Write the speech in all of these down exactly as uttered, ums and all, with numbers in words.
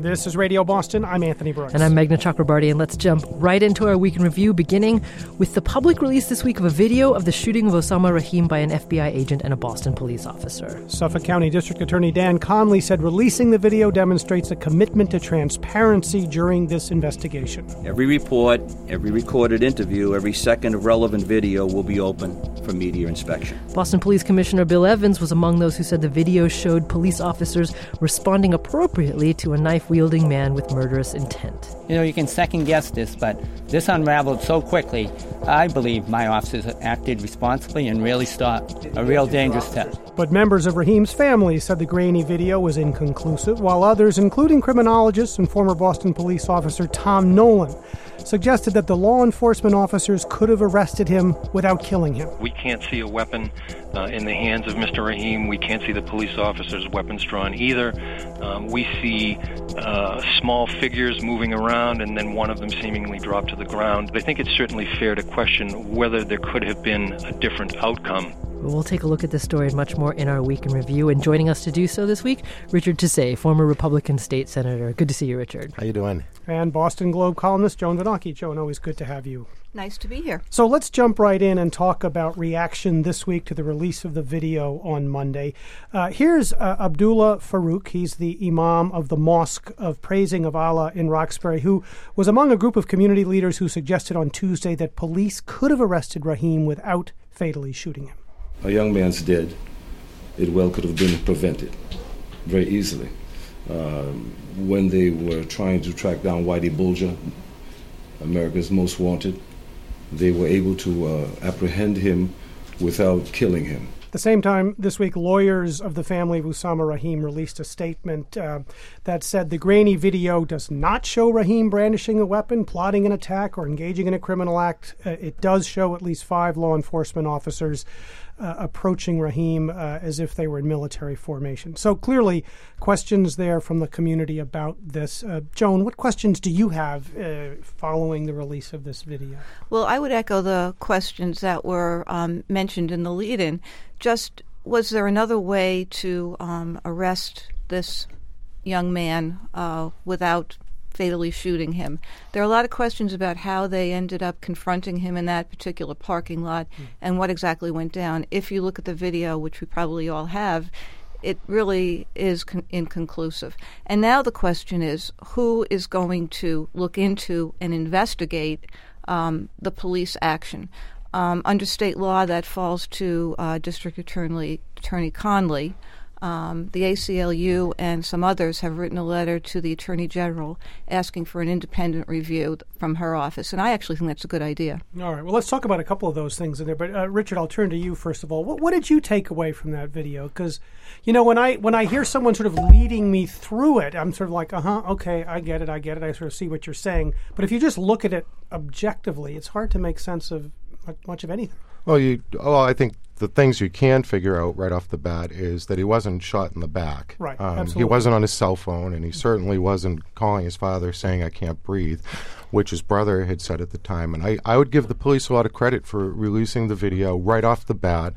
This is Radio Boston. I'm Anthony Brooks. And I'm Meghna Chakrabarty, and let's jump right into our week in review, beginning with the public release this week of a video of the shooting of Osama Rahim by an F B I agent and a Boston police officer. Suffolk County District Attorney Dan Conley said releasing the video demonstrates a commitment to transparency during this investigation. Every report, every recorded interview, every second of relevant video will be open for media inspection. Boston Police Commissioner Bill Evans was among those who said the video showed police officers responding appropriately to a knife-wielding man with murderous intent. You know, you can second-guess this, but this unraveled so quickly, I believe my officers acted responsibly and really stopped a real dangerous test. But members of Rahim's family said the grainy video was inconclusive, while others, including criminologist and former Boston police officer Tom Nolan, suggested that the law enforcement officers could have arrested him without killing him. We can't see a weapon uh, in the hands of Mister Rahim. We can't see the police officers' weapons drawn either. Um, we see uh, small figures moving around and then one of them seemingly drop to the ground. I think it's certainly fair to question whether there could have been a different outcome. We'll take a look at this story and much more in our Week in Review. And joining us to do so this week, Richard Tisei, former Republican state senator. Good to see you, Richard. How you doing? And Boston Globe columnist Joan Vanocchi. Joan, always good to have you. Nice to be here. So let's jump right in and talk about reaction this week to the release of the video on Monday. Uh, here's uh, Abdullah Farouk. He's the imam of the Mosque of Praising of Allah in Roxbury, who was among a group of community leaders who suggested on Tuesday that police could have arrested Rahim without fatally shooting him. A young man's dead. It well could have been prevented very easily. Um, when they were trying to track down Whitey Bulger, America's most wanted, they were able to uh, apprehend him without killing him. At the same time, this week, lawyers of the family of Osama Rahim released a statement uh, that said the grainy video does not show Rahim brandishing a weapon, plotting an attack, or engaging in a criminal act. Uh, it does show at least five law enforcement officers uh, approaching Rahim uh, as if they were in military formation. So clearly, questions there from the community about this. Uh, Joan, what questions do you have uh, following the release of this video? Well, I would echo the questions that were um, mentioned in the lead-in. Just, was there another way to um, arrest this young man uh, without fatally shooting him? There are a lot of questions about how they ended up confronting him in that particular parking lot mm. and what exactly went down. If you look at the video, which we probably all have, it really is con- inconclusive. And now the question is, who is going to look into and investigate um, the police action? Um, under state law, that falls to uh, District Attorney, Attorney Conley. Um, the A C L U and some others have written a letter to the Attorney General asking for an independent review from her office, and I actually think that's a good idea. All right. Well, let's talk about a couple of those things in there. But uh, Richard, I'll turn to you first of all. What, what did you take away from that video? Because, you know, when I when I hear someone sort of leading me through it, I'm sort of like, uh huh, okay, I get it, I get it. I sort of see what you're saying. But if you just look at it objectively, it's hard to make sense of much of anything. Well, you. Oh, I think the things you can figure out right off the bat is that he wasn't shot in the back. Right, um, absolutely. He wasn't on his cell phone, and he certainly wasn't calling his father saying, I can't breathe, which his brother had said at the time. And I, I would give the police a lot of credit for releasing the video right off the bat.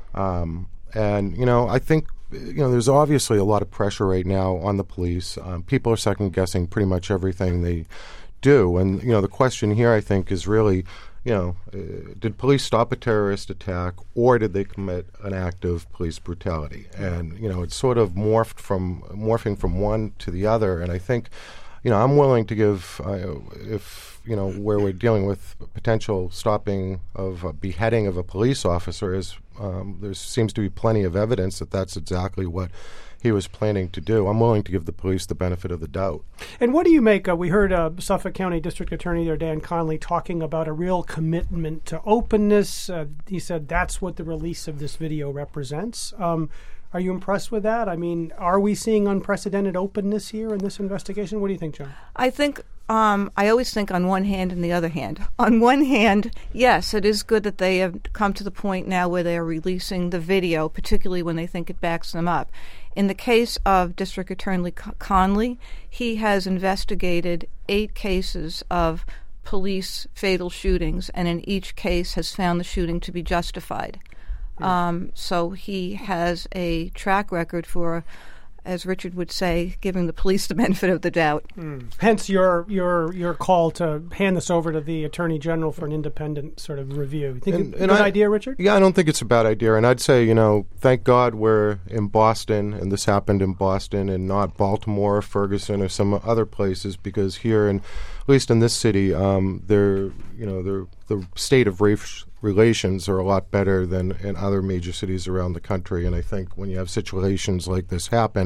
Um, and, you know, I think, you know, there's obviously a lot of pressure right now on the police. Um, people are second-guessing pretty much everything they do. And, you know, the question here, I think, is really, you know, uh, did police stop a terrorist attack, or did they commit an act of police brutality? And, you know, it's sort of morphed from morphing from one to the other. And I think, you know, I'm willing to give, uh, if, you know, where we're dealing with potential stopping of a beheading of a police officer, is um, there seems to be plenty of evidence that that's exactly what he was planning to do. I'm willing to give the police the benefit of the doubt. And what do you make? Uh, we heard uh, Suffolk County District Attorney there, Dan Conley, talking about a real commitment to openness. Uh, he said that's what the release of this video represents. Um, are you impressed with that? I mean, are we seeing unprecedented openness here in this investigation? What do you think, John? I think Um, I always think on one hand and the other hand. On one hand, yes, it is good that they have come to the point now where they are releasing the video, particularly when they think it backs them up. In the case of District Attorney Conley, he has investigated eight cases of police fatal shootings, and in each case has found the shooting to be justified. Yeah. Um, so he has a track record for as Richard would say, giving the police the benefit of the doubt. Mm. Hence your your your call to hand this over to the Attorney General for an independent sort of review. You think And- it's a and good I- idea, Richard? Yeah, I don't think it's a bad idea. And I'd say, you know, thank God we're in Boston and this happened in Boston and not Baltimore or Ferguson or some other places, because here, in, at least in this city, um, they're, you know, they're, the state of race relations are a lot better than in other major cities around the country. And I think when you have situations like this happen,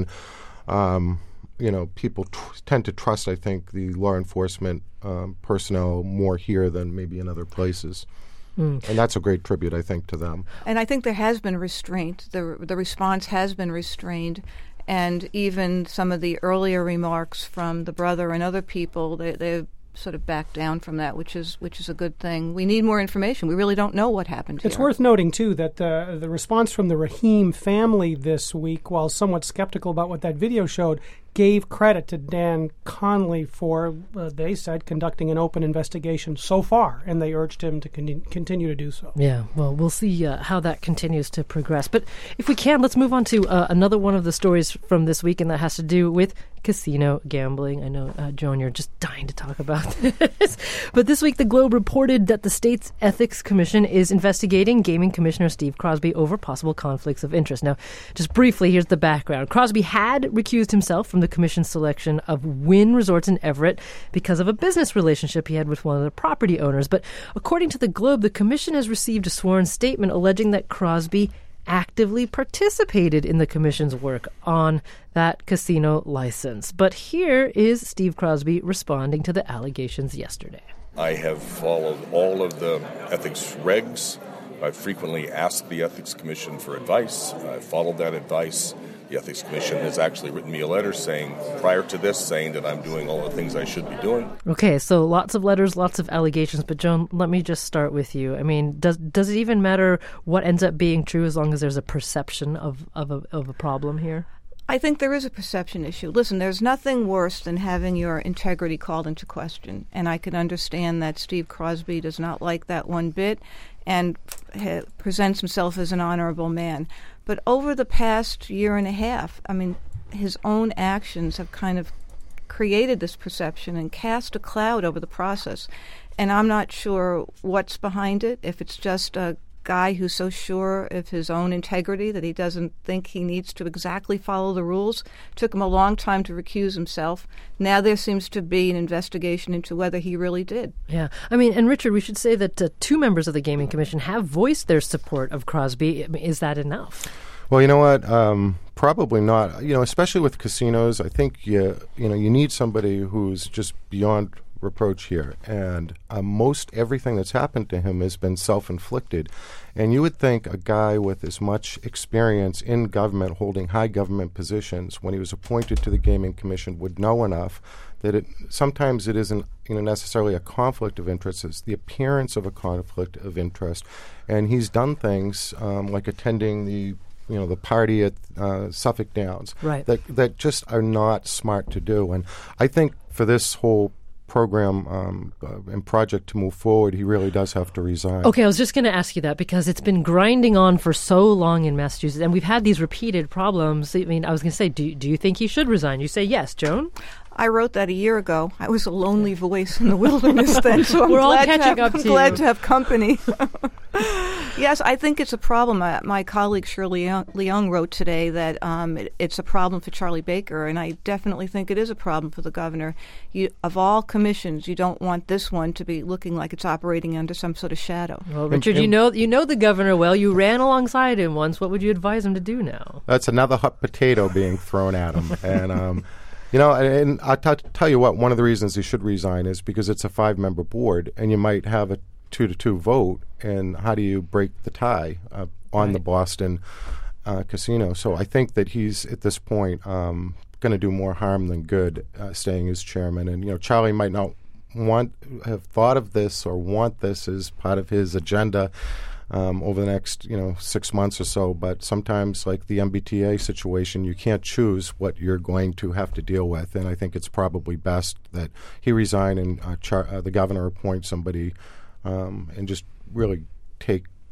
um, you know, people tr- tend to trust, I think, the law enforcement um, personnel more here than maybe in other places. Mm. And that's a great tribute, I think, to them. And I think there has been restraint. The the response has been restrained. And even some of the earlier remarks from the brother and other people, they, they've sort of backed down from that, which is which is a good thing. We need more information. We really don't know what happened here. It's worth noting, too, that the, the response from the Rahim family this week, while somewhat skeptical about what that video showed, gave credit to Dan Conley for, uh, they said, conducting an open investigation so far, and they urged him to con- continue to do so. Yeah, well, we'll see uh, how that continues to progress. But if we can, let's move on to uh, another one of the stories from this week, and that has to do with casino gambling. I know, uh, Joan, you're just dying to talk about this. But this week, the Globe reported that the state's Ethics Commission is investigating Gaming Commissioner Steve Crosby over possible conflicts of interest. Now, just briefly, here's the background. Crosby had recused himself from the commission's selection of Wynn Resorts in Everett because of a business relationship he had with one of the property owners. But according to the Globe, the commission has received a sworn statement alleging that Crosby actively participated in the commission's work on that casino license. But here is Steve Crosby responding to the allegations yesterday. I have followed all of the ethics regs. I've frequently asked the Ethics Commission for advice. I've followed that advice. The Ethics Commission has actually written me a letter saying, prior to this, saying that I'm doing all the things I should be doing. Okay, so lots of letters, lots of allegations. But Joan, let me just start with you. I mean, does does it even matter what ends up being true as long as there's a perception of, of, a, of a problem here? I think there is a perception issue. Listen, there's nothing worse than having your integrity called into question. And I can understand that Steve Crosby does not like that one bit and ha- presents himself as an honorable man. But over the past year and a half, I mean, his own actions have kind of created this perception and cast a cloud over the process. And I'm not sure what's behind it, if it's just a guy who's so sure of his own integrity that he doesn't think he needs to exactly follow the rules. Took him a long time to recuse himself. Now there seems to be an investigation into whether he really did. Yeah. I mean, and Richard, we should say that uh, two members of the Gaming Commission have voiced their support of Crosby. I mean, is that enough? Well, you know what? Um, probably not. You know, especially with casinos, I think you you know you need somebody who's just beyond reproach here. And uh, most everything that's happened to him has been self-inflicted. And you would think a guy with as much experience in government, holding high government positions, when he was appointed to the Gaming Commission, would know enough that it sometimes it isn't you know necessarily a conflict of interest. It's the appearance of a conflict of interest. And he's done things um, like attending the you know, the party at uh, Suffolk Downs, right. that that just are not smart to do. And I think for this whole program um, uh, and project to move forward, he really does have to resign. Okay, I was just going to ask you that because it's been grinding on for so long in Massachusetts, and we've had these repeated problems. I mean, I was going to say, do, do you think he should resign? You say yes, Joan? I wrote that a year ago. I was a lonely voice in the wilderness then, so I'm, We're all glad, catching to have, up I'm to glad you. to have company. Yes, I think it's a problem. Uh, my colleague Shirley Leung wrote today that um, it, it's a problem for Charlie Baker, and I definitely think it is a problem for the governor. You, of all commissions, you don't want this one to be looking like it's operating under some sort of shadow. Well, Richard, you know you know the governor well. You ran alongside him once. What would you advise him to do now? That's another hot potato being thrown at him. And, um, you know, and, and I'll t- tell you what, one of the reasons he should resign is because it's a five-member board, and you might have a two to two vote, and how do you break the tie uh, on right. the Boston uh, casino? So I think that he's, at this point, um, going to do more harm than good uh, staying as chairman. And, you know, Charlie might not want have thought of this or want this as part of his agenda um, over the next, you know, six months or so. But sometimes, like the M B T A situation, you can't choose what you're going to have to deal with. And I think it's probably best that he resign and uh, char- uh, the governor appoint somebody Um, and just really take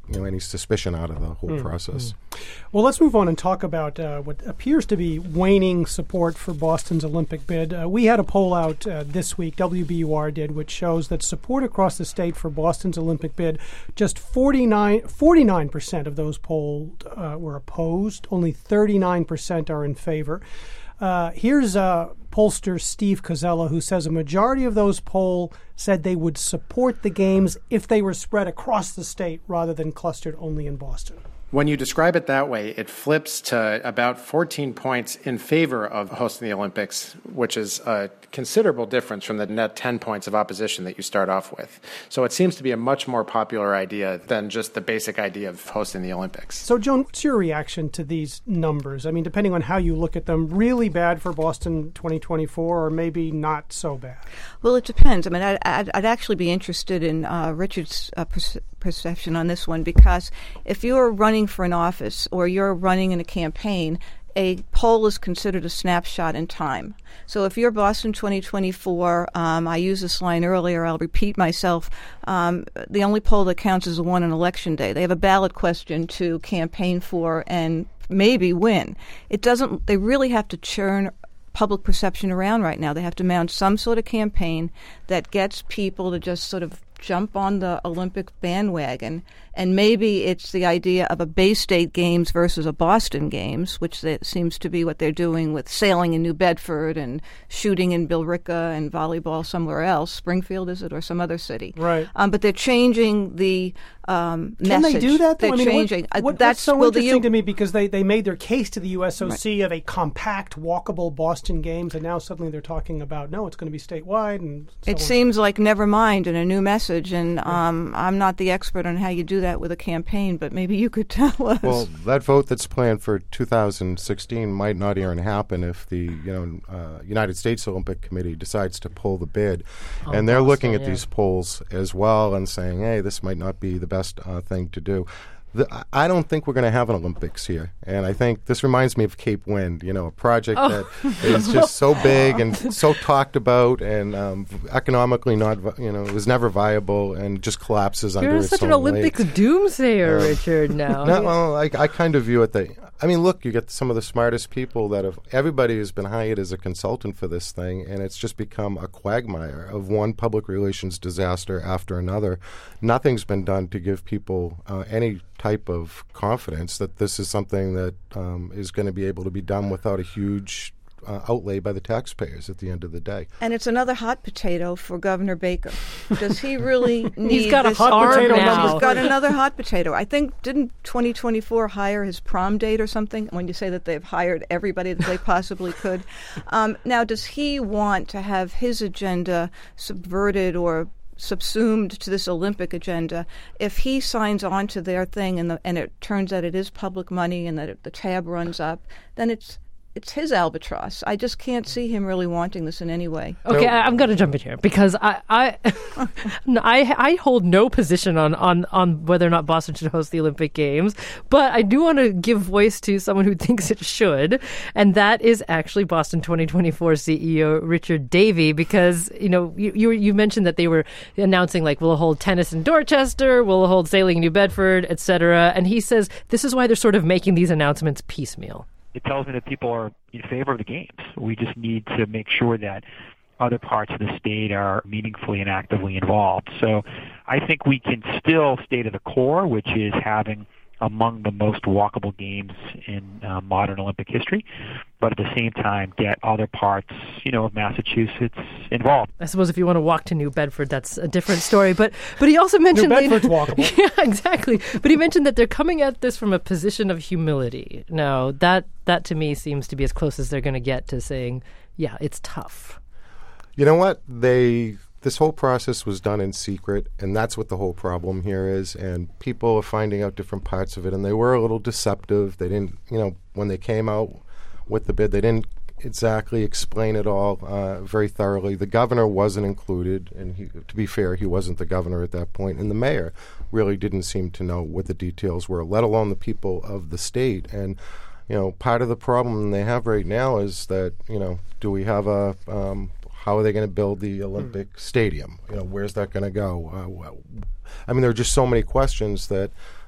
you know any suspicion out of the whole Mm, process. mm. Well, let's move on and talk about uh, what appears to be waning support for Boston's Olympic bid. Uh, we had a poll out uh, this week, W B U R did, which shows that support across the state for Boston's Olympic bid, just forty-nine, forty-nine percent of those polled uh, were opposed. Only thirty-nine percent are in favor. Uh, here's uh, pollster Steve Kozzela, who says a majority of those polled said they would support the games if they were spread across the state rather than clustered only in Boston. When you describe it that way, it flips to about fourteen points in favor of hosting the Olympics, which is a considerable difference from the net ten points of opposition that you start off with. So it seems to be a much more popular idea than just the basic idea of hosting the Olympics. So, Joan, what's your reaction to these numbers? I mean, depending on how you look at them, really bad for Boston twenty twenty-four or maybe not so bad? Well, it depends. I mean, I'd, I'd, I'd actually be interested in uh, Richard's uh, pers- perception on this one, because if you're running for an office or you're running in a campaign, a poll is considered a snapshot in time. So if you're Boston twenty twenty-four, um, I used this line earlier, I'll repeat myself, um, the only poll that counts is the one on Election Day. They have a ballot question to campaign for and maybe win. It doesn't, they really have to churn public perception around right now. They have to mount some sort of campaign that gets people to just sort of jump on the Olympic bandwagon. And maybe it's the idea of a Bay State Games versus a Boston Games, which that seems to be what they're doing with sailing in New Bedford and shooting in Billerica and volleyball somewhere else. Springfield, is it, or some other city? Right. Um, but they're changing the um, Can message. they do that? Though? They're I mean, changing. What, what, uh, that's that's so well, the interesting U- to me, because they, they made their case to the U S O C Right. of a compact, walkable Boston Games, and now suddenly they're talking about, no, it's going to be statewide. And so It on. seems like never mind and a new message, and um, I'm not the expert on how you do that with a campaign, but maybe you could tell us. Well, that vote that's planned for two thousand sixteen might not even happen if the you know uh, United States Olympic Committee decides to pull the bid, Oh, and they're Boston, looking at yeah. these polls as well and saying, hey, this might not be the best uh, thing to do. The, I don't think we're going to have an Olympics here, and I think this reminds me of Cape Wind, you know, a project Oh. that is just so big and so talked about, and um, economically not, vi- you know, it was never viable and just collapses under You're its such an own Olympics weight. doomsayer, Uh, Richard, now. No, well, I, I kind of view it that, I mean, look, you get some of the smartest people that have, everybody has been hired as a consultant for this thing, and it's just become a quagmire of one public relations disaster after another. Nothing's been done to give people uh, any type of confidence that this is something that um, is going to be able to be done without a huge uh, outlay by the taxpayers at the end of the day. And it's another hot potato for Governor Baker. Does he really need He's got a this hot arm potato now? now. He's got another hot potato. I think, didn't twenty twenty-four hire his prom date or something, when you say that they've hired everybody that they possibly could? Um, now, does he want to have his agenda subverted or subsumed to this Olympic agenda? If he signs on to their thing and the, and it turns out it is public money and that it, the tab runs up, then it's it's his albatross. I just can't see him really wanting this in any way. Okay, I, I'm going to jump in here because I I, no, I I hold no position on, on, on whether or not Boston should host the Olympic Games, but I do want to give voice to someone who thinks it should, and that is actually Boston twenty twenty-four C E O Richard Davey, because you know you you, you mentioned that they were announcing like we'll hold tennis in Dorchester, we'll hold sailing in New Bedford, et cetera, and he says this is why they're sort of making these announcements piecemeal. It tells me that people are in favor of the games. We just need to make sure that other parts of the state are meaningfully and actively involved. So I think we can still stay to the core, which is having among the most walkable games in uh, modern Olympic history, but at the same time get other parts, you know, of Massachusetts involved. I suppose if you want to walk to New Bedford, that's a different story. But but he also mentioned New Bedford's walkable. Yeah, exactly. But he mentioned that they're coming at this from a position of humility. Now that that to me seems to be as close as they're going to get to saying, yeah, it's tough. You know what? They this whole process was done in secret, and that's what the whole problem here is. And people are finding out different parts of it, and they were a little deceptive. They didn't, you know, when they came out with the bid, they didn't exactly explain it all uh, very thoroughly. The governor wasn't included, and he, to be fair, he wasn't the governor at that point, and the mayor really didn't seem to know what the details were, let alone the people of the state. And you know, part of the problem they have right now is that, you know, do we have a um, how are they going to build the Olympic mm. stadium? You know, where's that going to go? Uh, I mean, there are just so many questions that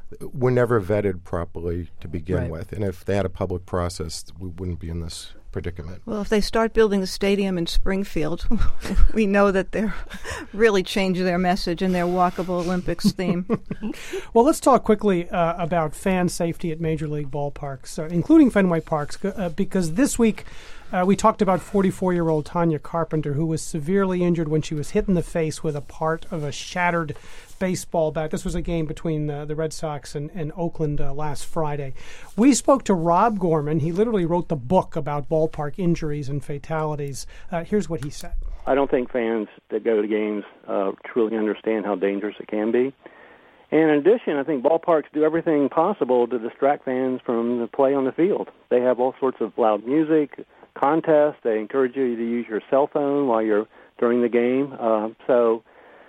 were never vetted properly to begin Right. with. And if they had a public process, we wouldn't be in this predicament. Well, if they start building a stadium in Springfield, we know that they're really changing their message and their walkable Olympics theme. Well, let's talk quickly uh, about fan safety at Major League ballparks, uh, including Fenway Parks, uh, because this week uh, we talked about forty-four-year-old Tanya Carpenter, who was severely injured when she was hit in the face with a part of a shattered baseball bat. This was a game between uh, the Red Sox and, and Oakland uh, last Friday. We spoke to Rob Gorman. He literally wrote the book about ballpark injuries and fatalities. Uh, here's what he said. I don't think fans that go to games uh, truly understand how dangerous it can be. And in addition, I think ballparks do everything possible to distract fans from the play on the field. They have all sorts of loud music, contests. They encourage you to use your cell phone while you're during the game. Uh, so,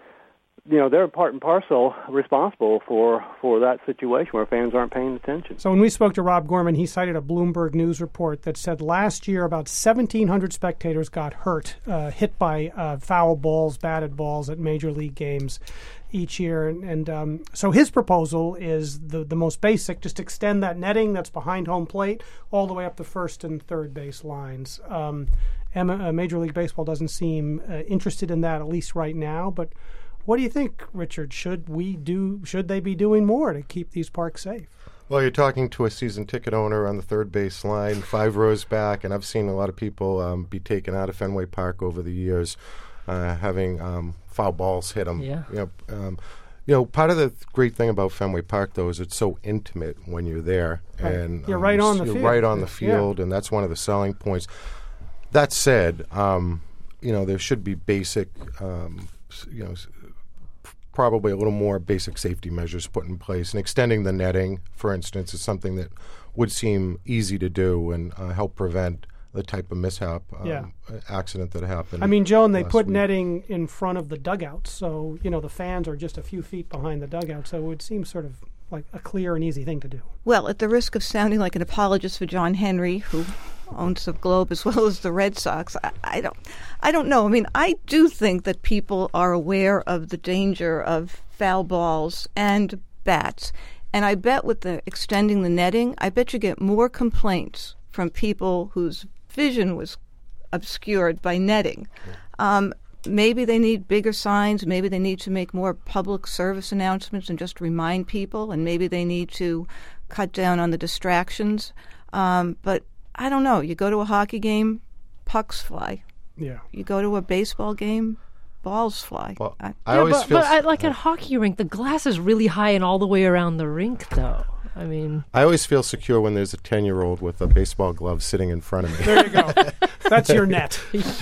you know, they're part and parcel responsible for, for that situation where fans aren't paying attention. So when we spoke to Rob Gorman, he cited a Bloomberg News report that said last year about seventeen hundred spectators got hurt, uh, hit by uh, foul balls, batted balls at Major League games each year. And, and um, so his proposal is the, the most basic, just extend that netting that's behind home plate all the way up the first and third base lines. Um, and, uh, Major League Baseball doesn't seem uh, interested in that, at least right now, but what do you think, Richard? Should we do? Should they be doing more to keep these parks safe? Well, you're talking to a season ticket owner on the third base line, five rows back, and I've seen a lot of people um, be taken out of Fenway Park over the years, uh, having um, foul balls hit them. Yeah. You know, um, you know, part of the great thing about Fenway Park, though, is it's so intimate when you're there, Right. and You're um, right on the you're field. right on the Yeah. field, and that's one of the selling points. That said, um, you know, there should be basic, um, you know. probably a little more basic safety measures put in place. And extending the netting, for instance, is something that would seem easy to do and uh, help prevent the type of mishap, um, Yeah. accident that happened. I mean, Joan, they last put week. netting in front of the dugouts, so, you know, the fans are just a few feet behind the dugout, so it would seem sort of like a clear and easy thing to do. Well, at the risk of sounding like an apologist for John Henry, who owns the Globe as well as the Red Sox, I, I don't, I don't know. I mean, I do think that people are aware of the danger of foul balls and bats, and I bet with the extending the netting, I bet you get more complaints from people whose vision was obscured by netting. Um, Maybe they need bigger signs. Maybe they need to make more public service announcements and just remind people. And maybe they need to cut down on the distractions. Um, but I don't know. You go to a hockey game, pucks fly. Yeah. You go to a baseball game, balls fly. Well, I, I Yeah, always but, feel but I, like at hockey rink, the glass is really high and all the way around the rink, though. I mean, I always feel secure when there's a ten-year-old with a baseball glove sitting in front of me. There you go. That's your net.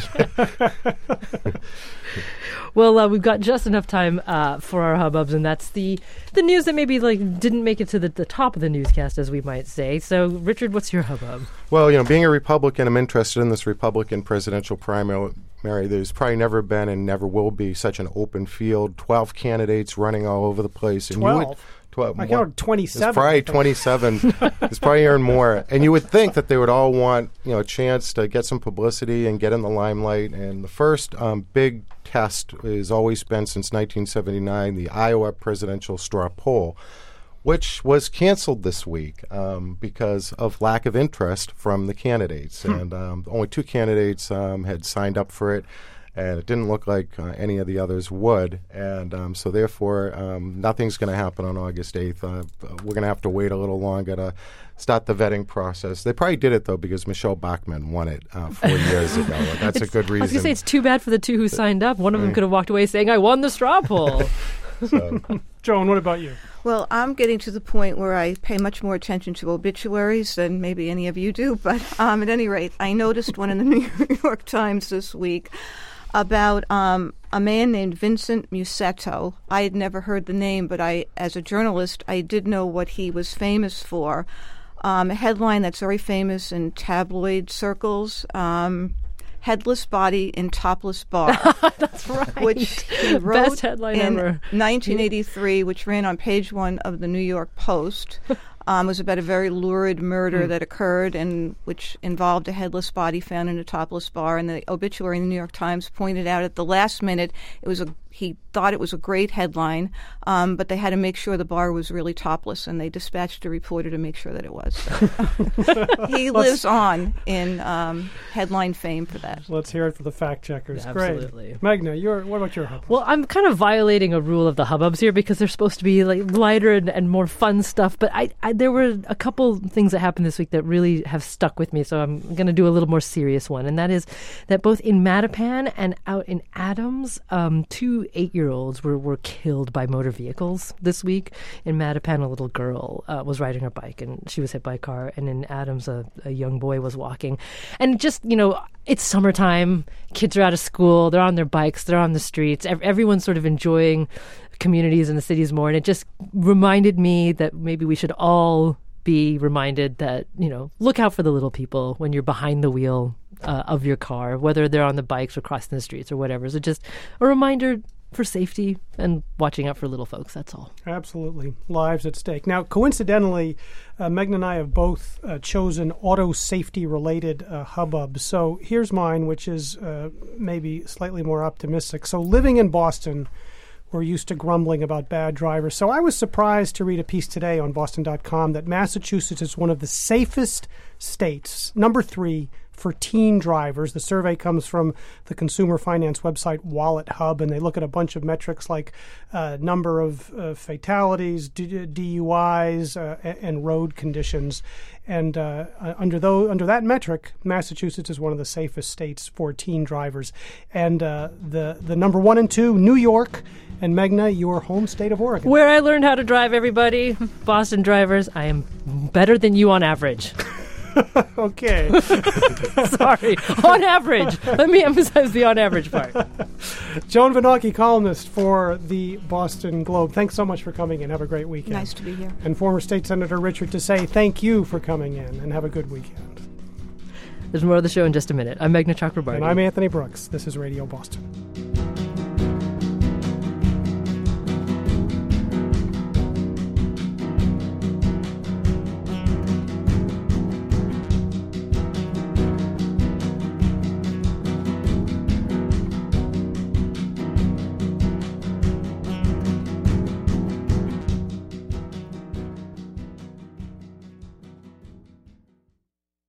well, uh, we've got just enough time uh, for our hubbubs, and that's the the news that maybe like didn't make it to the, the top of the newscast, as we might say. So, Richard, what's your hubbub? Well, you know, being a Republican, I'm interested in this Republican presidential primary. There's probably never been and never will be such an open field. Twelve candidates running all over the place. And you would, Twelve. twelve. I counted twenty-seven. It's probably twenty-seven. It's probably even more. And you would think that they would all want, you know, a chance to get some publicity and get in the limelight. And the first um, big test has always been since nineteen seventy-nine, the Iowa presidential straw poll, which was canceled this week um, because of lack of interest from the candidates. Hmm. And um, only two candidates um, had signed up for it, and it didn't look like uh, any of the others would. And um, so therefore, um, nothing's going to happen on August eighth. Uh, we're going to have to wait a little longer to start the vetting process. They probably did it, though, because Michelle Bachmann won it uh, four years ago. That's a good reason. I was going to say, it's too bad for the two who signed up. One of them could have walked away saying, I won the straw poll. So. Joan, what about you? Well, I'm getting to the point where I pay much more attention to obituaries than maybe any of you do. But um, at any rate, I noticed one in the New York Times this week about um, a man named Vincent Musetto. I had never heard the name, but I, as a journalist, I did know what he was famous for. Um, a headline that's very famous in tabloid circles, um, Headless Body in Topless Bar. That's right. Which he wrote Best headline in ever. nineteen eighty-three, which ran on page one of the New York Post. Um, was about a very lurid murder Mm. that occurred, and which involved a headless body found in a topless bar. And the obituary in the New York Times pointed out at the last minute it was a he thought it was a great headline, um, but they had to make sure the bar was really topless, and they dispatched a reporter to make sure that it was. So. He lives on in um, headline fame for that. Let's hear it for the fact checkers. Yeah, great. absolutely. Magna, you're, what about your hubbub? Well, I'm kind of violating a rule of the hubbubs here because they're supposed to be like lighter and, and more fun stuff. But I, I, there were a couple things that happened this week that really have stuck with me. So I'm going to do a little more serious one, and that is that both in Mattapan and out in Adams, um, two eight-year-olds were, were killed by motor vehicles this week. In Mattapan, a little girl uh, was riding her bike and she was hit by a car. And in Adams, a, a young boy was walking. And just, you know, it's summertime. Kids are out of school. They're on their bikes. They're on the streets. Everyone's sort of enjoying communities in the cities more. And it just reminded me that maybe we should all be reminded that, you know, look out for the little people when you're behind the wheel uh, of your car, whether they're on the bikes or crossing the streets or whatever. So just a reminder for safety and watching out for little folks. That's all. Absolutely. Lives at stake. Now, coincidentally, uh, Megan and I have both uh, chosen auto safety related uh, hubbubs. So here's mine, which is uh, maybe slightly more optimistic. So living in Boston, we're used to grumbling about bad drivers. So I was surprised to read a piece today on Boston dot com that Massachusetts is one of the safest states, number three, for teen drivers. The survey comes from the consumer finance website Wallet Hub, and they look at a bunch of metrics like uh, number of uh, fatalities, D- DUIs, uh, and road conditions. And uh, under those, under that metric, Massachusetts is one of the safest states for teen drivers. And uh, the the number one and two, New York, and Meghna, your home state of Oregon. Where I learned how to drive, everybody. Boston drivers, I am better than you on average. Okay. Sorry. On average. Let me emphasize the on average part. Joan Vanocchi, columnist for the Boston Globe. Thanks so much for coming in. Have a great weekend. Nice to be here. And former State Senator Richard Tisei, thank you for coming in, and have a good weekend. There's more of the show in just a minute. I'm Meghna Chakrabarty. And I'm Anthony Brooks. This is Radio Boston.